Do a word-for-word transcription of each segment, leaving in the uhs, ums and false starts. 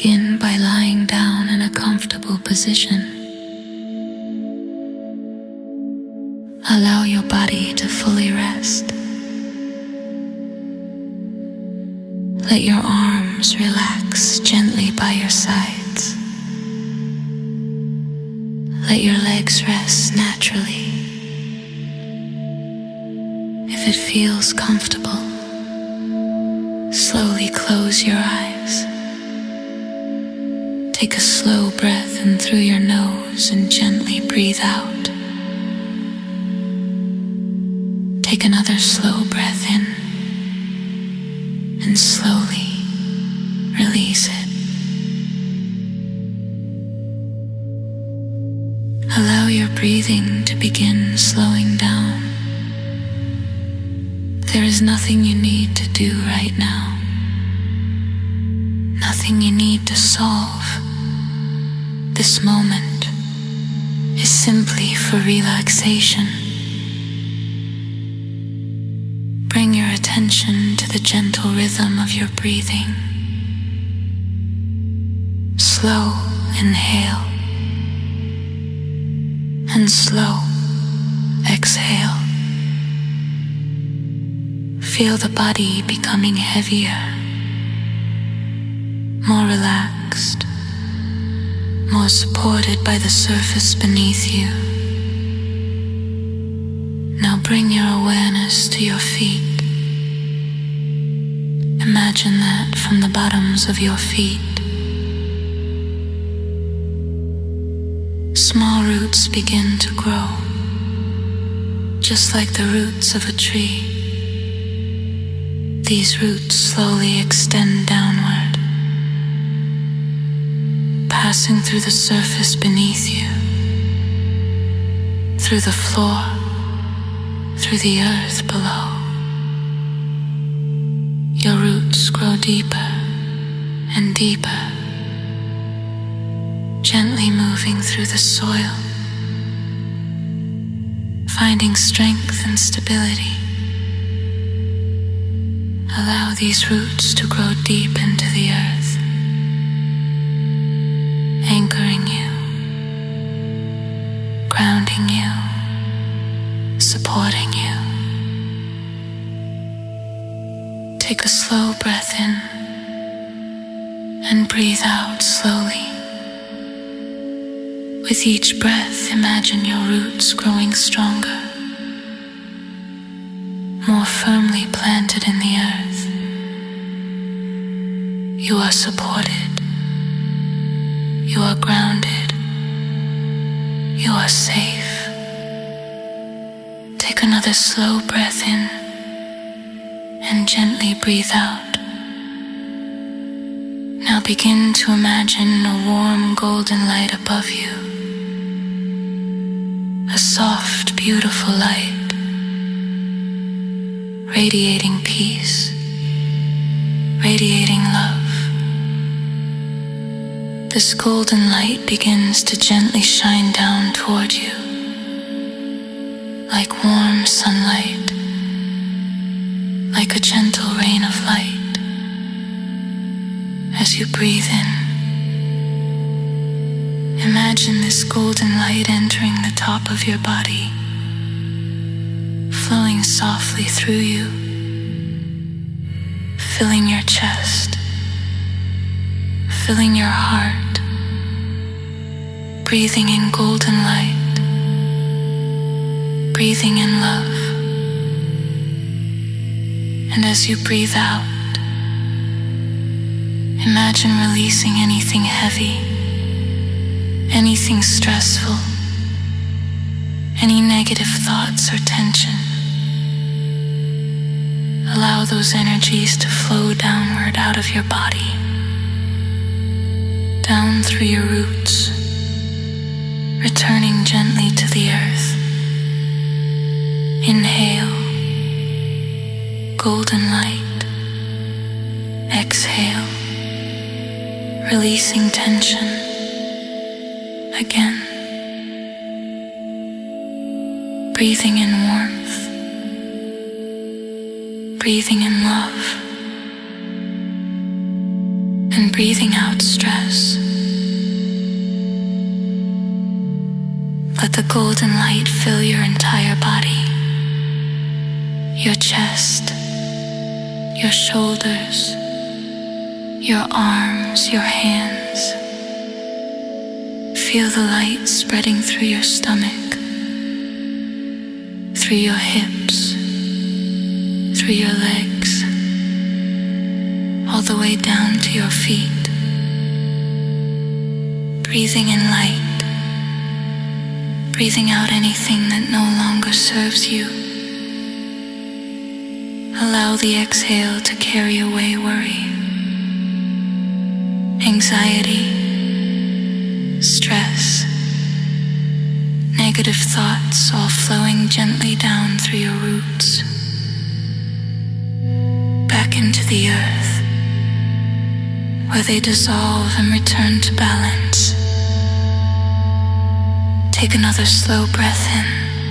Begin by lying down in a comfortable position. Allow your body to fully rest. Let your arms relax gently by your sides. Let your legs rest naturally. If it feels comfortable, slowly close your eyes. Take a slow breath in through your nose and gently breathe out. Take another slow breath in and slowly release it. Allow your breathing to begin slowing down. There is nothing you need to do right now. Nothing you need to solve. This moment is simply for relaxation. Bring your attention to the gentle rhythm of your breathing. Slow inhale and slow exhale. Feel the body becoming heavier, more relaxed, more supported by the surface beneath you. Now bring your awareness to your feet. Imagine that from the bottoms of your feet, small roots begin to grow, just like the roots of a tree. These roots slowly extend downward, passing through the surface beneath you, through the floor, through the earth below. Your roots grow deeper and deeper, gently moving through the soil, finding strength and stability. Allow these roots to grow deep into the earth, anchoring you, grounding you, supporting you. Take a slow breath in and breathe out slowly. With each breath, imagine your roots growing stronger, more firmly planted in the earth. You are supported. You are grounded. You are safe. Take another slow breath in and gently breathe out. Now begin to imagine a warm golden light above you. A soft, beautiful light, radiating peace, radiating love. This golden light begins to gently shine down toward you, like warm sunlight, like a gentle rain of light. As you breathe in, imagine this golden light entering the top of your body, flowing softly through you, filling your chest, filling your heart, breathing in golden light, breathing in love. And as you breathe out, imagine releasing anything heavy, anything stressful, any negative thoughts or tension. Allow those energies to flow downward out of your body, down through your roots, returning gently to the earth. Inhale, golden light. Exhale, releasing tension. Again, breathing in warmth, breathing in love, and and breathing out stress. Let the golden light fill your entire body, your chest, your shoulders, your arms, your hands. Feel the light spreading through your stomach, through your hips, through your legs, all the way down to your feet. Breathing in light, breathing out anything that no longer serves you. Allow the exhale to carry away worry, anxiety, stress, negative thoughts, all flowing gently down through your roots, back into the earth, where they dissolve and return to balance. Take another slow breath in,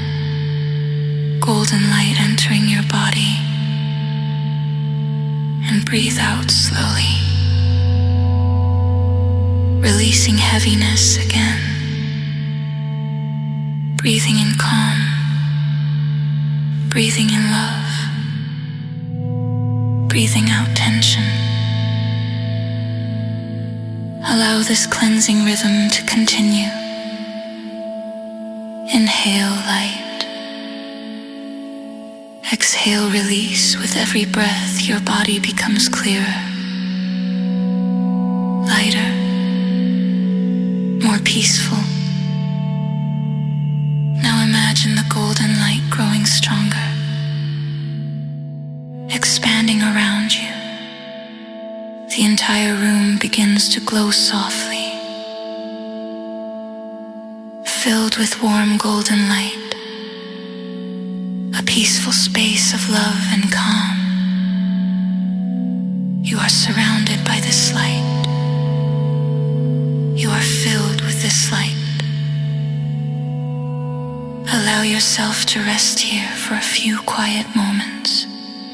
golden light entering your body, and breathe out slowly, releasing heaviness again, breathing in calm, breathing in love, breathing out tension. Allow this cleansing rhythm to continue. Inhale light. Exhale release. With every breath, your body becomes clearer, lighter, more peaceful. Now imagine the golden light growing stronger, expanding around you. The entire room begins to glow softly, filled with warm golden light, a peaceful space of love and calm. You are surrounded by this light. You are filled with this light. Allow yourself to rest here for a few quiet moments,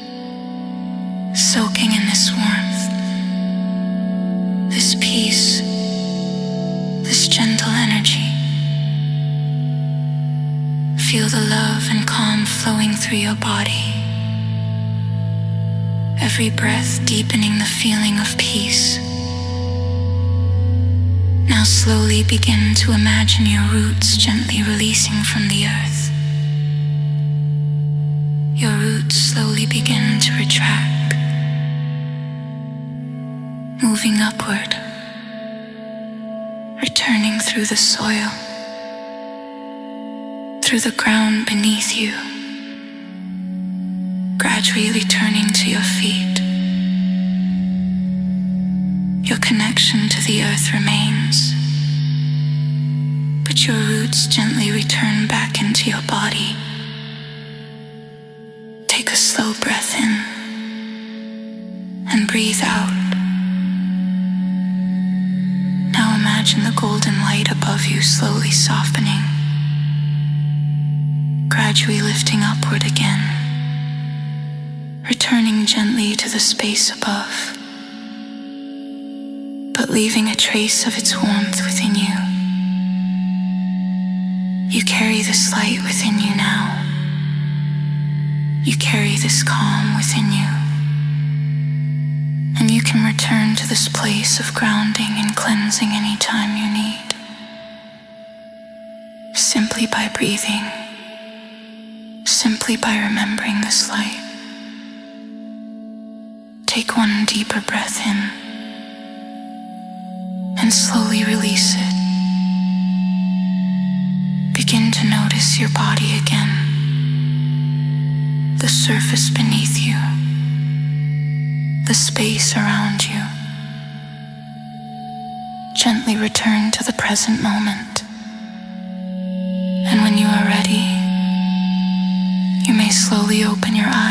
soaking in this warmth, this peace, this gentle energy. Feel the love and calm flowing through your body. Every breath deepening the feeling of peace. Now slowly begin to imagine your roots gently releasing from the earth. Your roots slowly begin to retract, moving upward, returning through the soil, through the ground beneath you, gradually returning to your feet. Your connection to the earth remains, but your roots gently return back into your body. Take a slow breath in and breathe out. Now imagine the golden light above you slowly softening, gradually lifting upward again, returning gently to the space above, but leaving a trace of its warmth within you. You carry this light within you now. You carry this calm within you. And you can return to this place of grounding and cleansing anytime you need, simply by breathing, simply by remembering this light. Take one deeper breath in and slowly release it. Begin to notice your body again, the surface beneath you, the space around you. Gently return to the present moment. And when you are ready, you may slowly open your eyes.